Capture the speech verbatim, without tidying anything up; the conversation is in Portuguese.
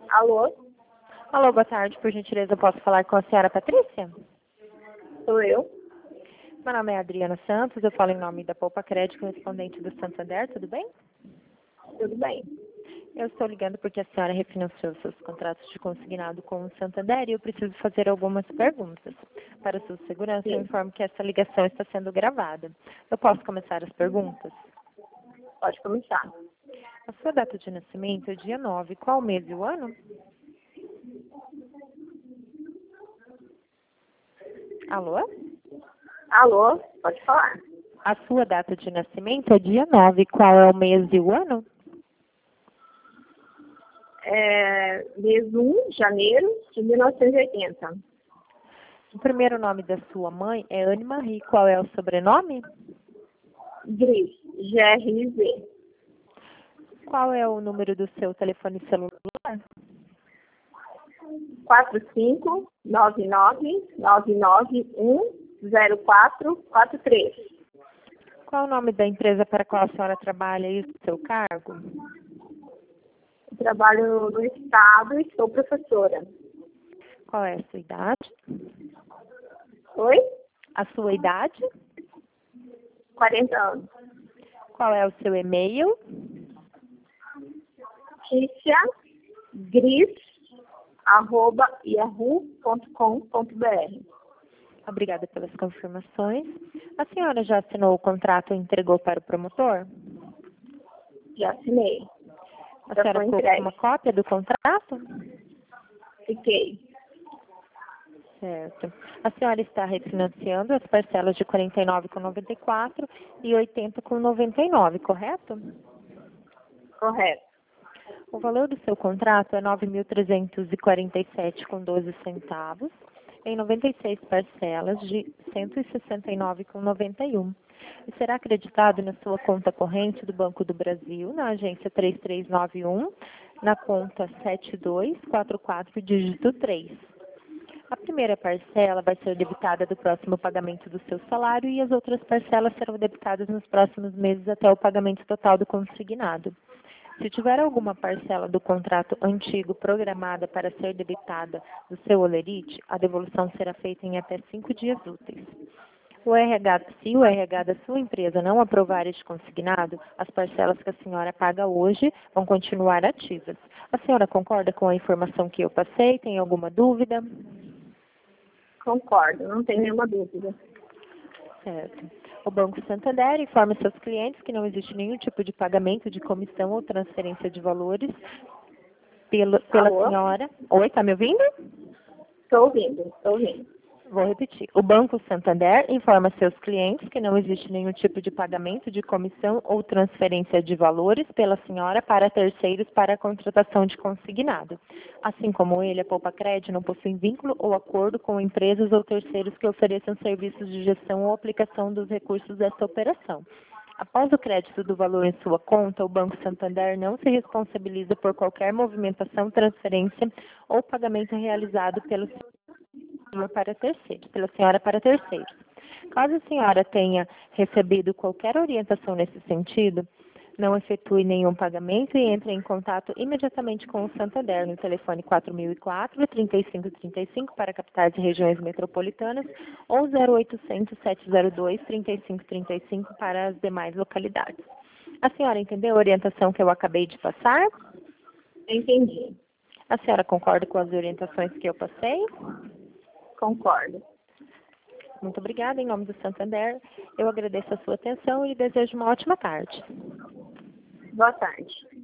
Alô, Alô, boa tarde. Por gentileza, eu posso falar com a senhora Patrícia? sou eu. Meu nome é Adriana Santos, eu falo em nome da Poupa Crédito, correspondente do Santander, tudo bem? Tudo bem? Eu estou ligando porque a senhora refinanciou seus contratos de consignado com o Santander e eu preciso fazer algumas perguntas. Para sua segurança, eu Sim, informo que essa ligação está sendo gravada. Eu posso começar as perguntas? pode começar. A sua data de nascimento é dia nove. Qual o mês e o ano? Alô? Alô, pode falar. A sua data de nascimento é dia nove. Qual é o mês e o ano? É, mês um, janeiro de mil novecentos e oitenta. O primeiro nome da sua mãe é Anne Marie. Qual é o sobrenome? Gris, G R I Z. Qual é o número do seu telefone celular? quatro cinco nove nove nove nove um zero quatro quatro três. Qual o nome da empresa para a qual a senhora trabalha e o seu cargo? Trabalho no Estado e sou professora. Qual é a sua idade? Oi? A sua idade? quarenta anos. Qual é o seu e-mail? Tícia Gris, arroba yahoo ponto com ponto br. Obrigada pelas confirmações. A senhora já assinou o contrato e entregou para o promotor? Já assinei. A Já senhora foi ficou com entregue. uma cópia do contrato? Fiquei. Certo. A senhora está refinanciando as parcelas de quarenta e nove com noventa e quatro e oitenta com noventa e nove, correto? Correto. O valor do seu contrato é nove mil trezentos e quarenta e sete com doze centavos, em noventa e seis parcelas de cento e sessenta e nove com noventa e um. E será acreditado na sua conta corrente do Banco do Brasil, na agência três três nove um, na conta sete dois quatro quatro, dígito três. A primeira parcela vai ser debitada do próximo pagamento do seu salário e as outras parcelas serão debitadas nos próximos meses até o pagamento total do consignado. Se tiver alguma parcela do contrato antigo programada para ser debitada do seu holerite, a devolução será feita em até cinco dias úteis. O R H, se o R H da sua empresa não aprovar este consignado, as parcelas que a senhora paga hoje vão continuar ativas. A senhora concorda com a informação que eu passei? Tem alguma dúvida? Concordo, não tem nenhuma dúvida. Certo. O Banco Santander informa seus clientes que não existe nenhum tipo de pagamento de comissão ou transferência de valores pela, pela Alô? senhora. Oi, está me ouvindo? Estou ouvindo, estou ouvindo. Vou repetir. O Banco Santander informa seus clientes que não existe nenhum tipo de pagamento de comissão ou transferência de valores pela senhora para terceiros para a contratação de consignado. Assim como ele, a Poupa Crédito não possui vínculo ou acordo com empresas ou terceiros que ofereçam serviços de gestão ou aplicação dos recursos desta operação. Após o crédito do valor em sua conta, o Banco Santander não se responsabiliza por qualquer movimentação, transferência ou pagamento realizado pelo para terceiros, pela senhora para terceiros. Caso a senhora tenha recebido qualquer orientação nesse sentido, não efetue nenhum pagamento e entre em contato imediatamente com o Santander no telefone quatro mil e quatro, trinta e cinco trinta e cinco para capitais e regiões metropolitanas ou zero oitocentos, sete zero dois, trinta e cinco trinta e cinco para as demais localidades. A senhora entendeu a orientação que eu acabei de passar? Entendi. A senhora concorda com as orientações que eu passei? Concordo. Muito obrigada. Em nome do Santander, eu agradeço a sua atenção e desejo uma ótima tarde. Boa tarde.